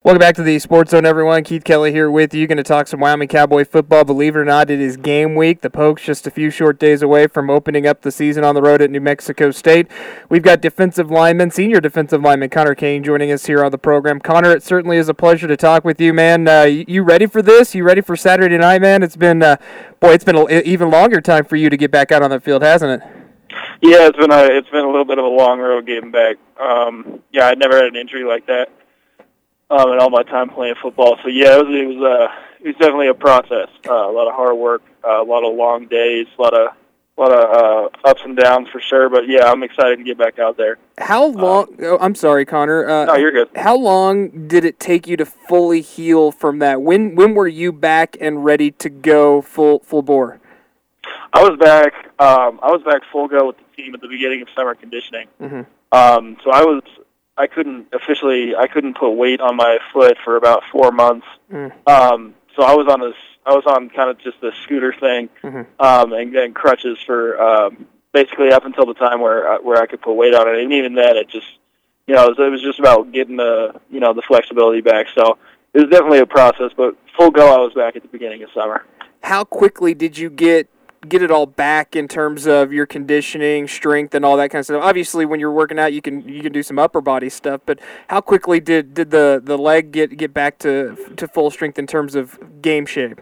Welcome back to the Sports Zone, everyone. Keith Kelly here with you. Going to talk some Wyoming Cowboy football. Believe it or not, it is game week. The Pokes just a few short days away from opening up the season on the road at New Mexico State. We've got senior defensive lineman Connor Kane joining us here on the program. Connor, it certainly is a pleasure to talk with you, man. You ready for this? You ready for Saturday night, man? It's been an even longer time for you to get back out on the field, hasn't it? Yeah, it's been a little bit of a long road getting back. I'd never had an injury like that in all my time playing football. So yeah, it was definitely a process. A lot of hard work, a lot of long days, a lot of ups and downs for sure. But yeah, I'm excited to get back out there. How long? I'm sorry, Connor. No, you're good. How long did it take you to fully heal from that? When were you back and ready to go full bore? I was back full go with the team at the beginning of summer conditioning. Mm-hmm. So I couldn't put weight on my foot for about 4 months. Mm. So I was on kind of just the scooter thing, Mm-hmm. and then crutches for basically up until the time where I could put weight on it. And even then, it just it was just about getting the flexibility back. So it was definitely a process, but full go I was back at the beginning of summer. How quickly did you get it all back in terms of your conditioning, strength, and all that kind of stuff? Obviously, when you're working out, you can do some upper body stuff, but how quickly did the leg get back to full strength in terms of game shape?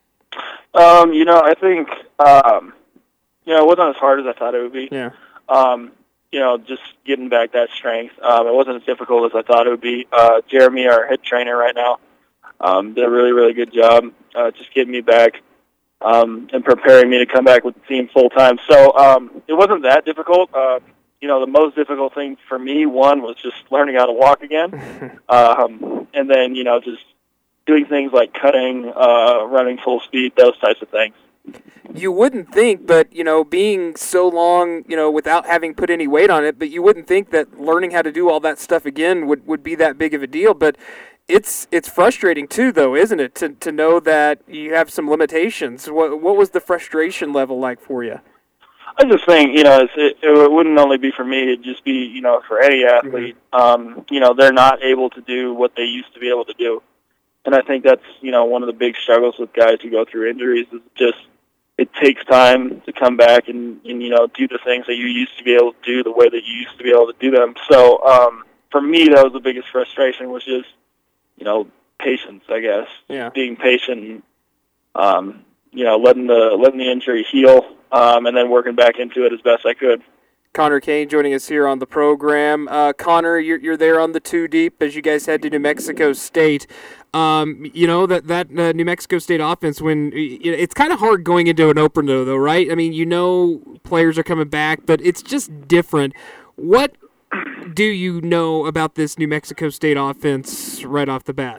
I think it wasn't as hard as I thought it would be. Yeah. Just getting back that strength. It wasn't as difficult as I thought it would be. Jeremy, our head trainer right now, did a really, really good job just getting me back and preparing me to come back with the team full time. So it wasn't that difficult. The most difficult thing for me, one, was just learning how to walk again, and then just doing things like cutting, running full speed, those types of things. You wouldn't think, but, being so long, without having put any weight on it, but you wouldn't think that learning how to do all that stuff again would be that big of a deal. But it's frustrating, too, though, isn't it, to know that you have some limitations? What was the frustration level like for you? I just think, it wouldn't only be for me, it'd just be, for any athlete. Mm-hmm. They're not able to do what they used to be able to do. And I think that's, one of the big struggles with guys who go through injuries is just it takes time to come back and do the things that you used to be able to do the way that you used to be able to do them. So for me, that was the biggest frustration, was just, patience, I guess. Yeah. Being patient and, letting the injury heal, and then working back into it as best I could. Connor Kane joining us here on the program. Connor, you're there on the two deep as you guys head to New Mexico State. That New Mexico State offense, when it's kind of hard going into an opener, though, right? I mean, players are coming back, but it's just different. What do you know about this New Mexico State offense right off the bat?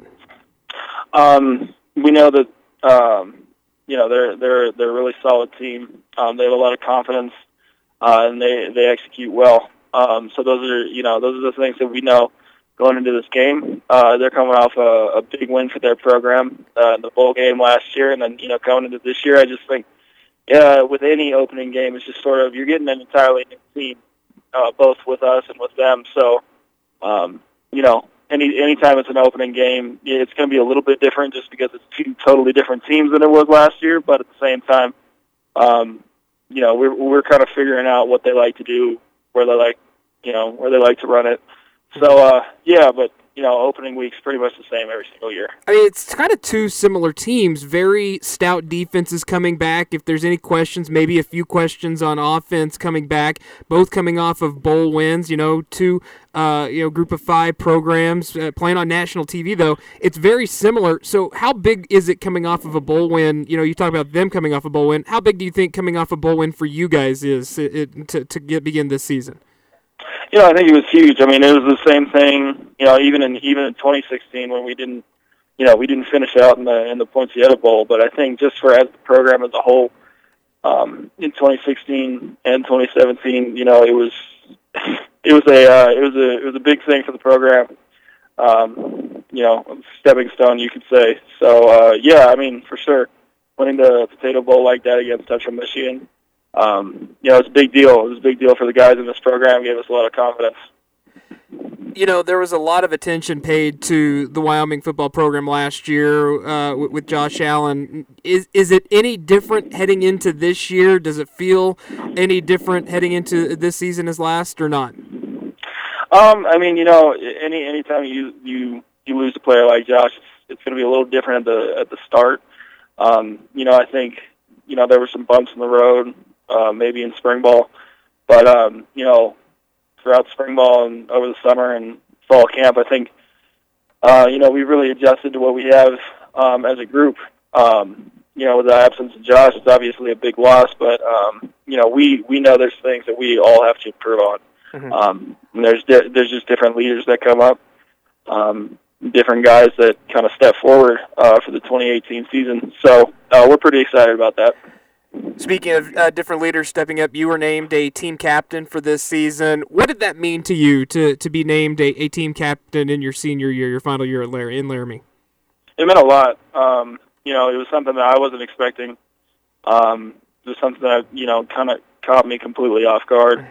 We know that they're a really solid team. They have a lot of confidence, and they execute well. So those are the things that we know going into this game. They're coming off a big win for their program in the bowl game last year, and then going into this year, I just think with any opening game, it's just sort of you're getting an entirely new team, both with us and with them. So anytime it's an opening game, it's going to be a little bit different just because it's two totally different teams than it was last year. But at the same time, we're kind of figuring out what they like to do, where they like to run it. So but opening week's pretty much the same every single year. I mean, it's kind of two similar teams, very stout defenses coming back. If there's any questions, maybe a few questions on offense coming back, both coming off of bowl wins, two group of five programs playing on national TV, though. It's very similar. So how big is it coming off of a bowl win? You talk about them coming off a bowl win. How big do you think coming off a bowl win for you guys is to begin this season? I think it was huge. I mean, it was the same thing, even in 2016 when we didn't finish out in the Poinsettia Bowl. But I think just as the program as a whole, in 2016 and 2017, it was a big thing for the program. Stepping stone, you could say. So I mean, for sure, winning the Potato Bowl like that against Central Michigan. It's a big deal. It was a big deal for the guys in this program. It gave us a lot of confidence. You know, there was a lot of attention paid to the Wyoming football program last year with Josh Allen. Is it any different heading into this year? Does it feel any different heading into this season as last or not? I mean, you know, anytime you lose a player like Josh, it's going to be a little different at the start. You know, I think, you know, there were some bumps in the road, maybe in spring ball, but you know, throughout spring ball and over the summer and fall camp, I think, you know, we really adjusted to what we have as a group. You know, with the absence of Josh, it's obviously a big loss, but you know, we know there's things that we all have to improve on. And there's just different leaders that come up, different guys that kind of step forward for the 2018 season. So we're pretty excited about that. Speaking of different leaders stepping up, you were named a team captain for this season. What did that mean to you to be named a team captain in your senior year, your final year in Laramie? It meant a lot. You know, it was something that I wasn't expecting. It was something that, you know, kind of caught me completely off guard.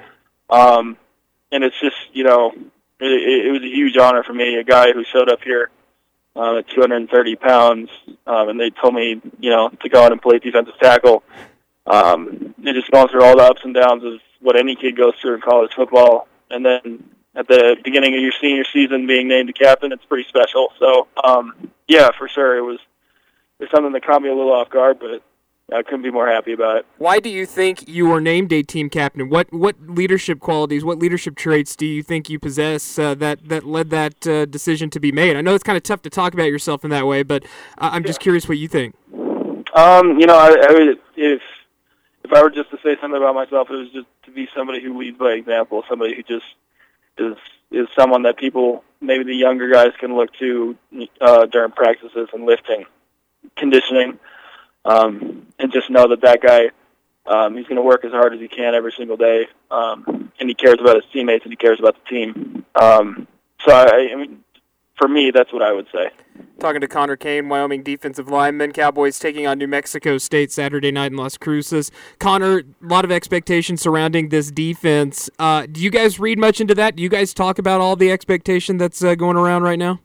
And it's just, you know, it was a huge honor for me, a guy who showed up here at 230 pounds, and they told me, you know, to go out and play defensive tackle. And just going through all the ups and downs of what any kid goes through in college football. And then at the beginning of your senior season being named the captain, it's pretty special. So, yeah, for sure, it was something that caught me a little off guard, but I couldn't be more happy about it. Why do you think you were named a team captain? What leadership qualities, what leadership traits do you think you possess that led that decision to be made? I know it's kind of tough to talk about yourself in that way, but I'm just curious what you think. You know, if I were just to say something about myself, it was just to be somebody who leads by example, somebody who just is someone that people, maybe the younger guys, can look to during practices and lifting, conditioning. And just know that guy, he's going to work as hard as he can every single day, and he cares about his teammates and he cares about the team. So, I mean, for me, that's what I would say. Talking to Connor Kane, Wyoming defensive lineman. Cowboys taking on New Mexico State Saturday night in Las Cruces. Connor, a lot of expectations surrounding this defense. Do you guys read much into that? Do you guys talk about all the expectation that's going around right now?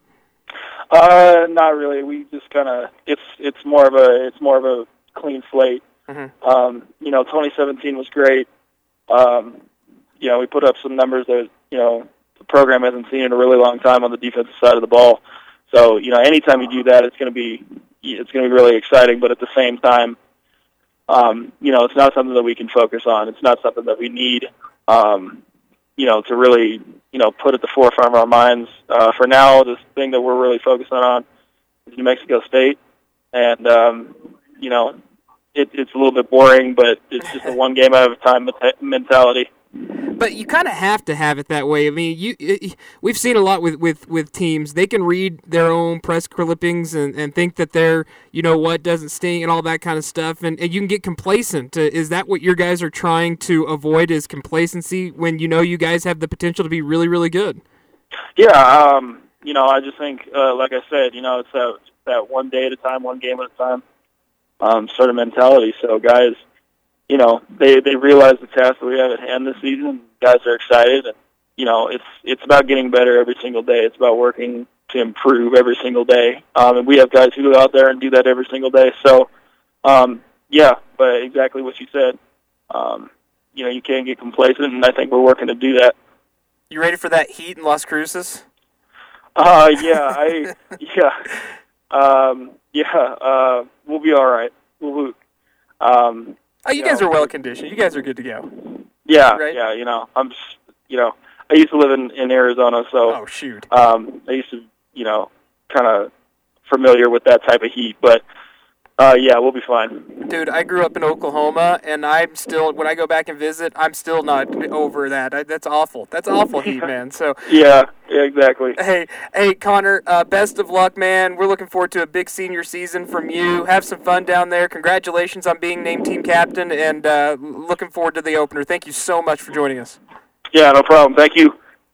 Not really. We just kind of it's more of a clean slate. Mm-hmm. You know, 2017 was great. You know, we put up some numbers that, you know, the program hasn't seen in a really long time on the defensive side of the ball. So, you know, anytime you do that, it's going to be really exciting. But at the same time, you know, it's not something that we can focus on. It's not something that we need, you know, to really, you know, put at the forefront of our minds. For now, the thing that we're really focusing on is New Mexico State. And, you know, it's a little bit boring, but it's just a one game at a time mentality. But you kind of have to have it that way. I mean, we've seen a lot with teams. They can read their own press clippings and think that they're, you know what, doesn't sting and all that kind of stuff, and you can get complacent. Is that what your guys are trying to avoid, is complacency when you know you guys have the potential to be really, really good? Yeah, you know, I just think, like I said, you know, it's that one day at a time, one game at a time sort of mentality. So guys, you know, they realize the task that we have at hand this season. Guys are excited, and you know, it's about getting better every single day. It's about working to improve every single day. And we have guys who go out there and do that every single day. So, yeah, but exactly what you said. You know, you can't get complacent, and I think we're working to do that. You ready for that heat in Las Cruces? Yeah, we'll be all right. You guys are well conditioned. You guys are good to go. Yeah, right? Yeah. You know, I used to live in Arizona, so oh shoot, I used to, you know, kind of familiar with that type of heat, but yeah, we'll be fine. Dude, I grew up in Oklahoma, and I'm still, when I go back and visit, I'm still not over that. That's awful. That's awful heat, man. So yeah, exactly. Hey, Connor, best of luck, man. We're looking forward to a big senior season from you. Have some fun down there. Congratulations on being named team captain, and looking forward to the opener. Thank you so much for joining us. Yeah, no problem. Thank you.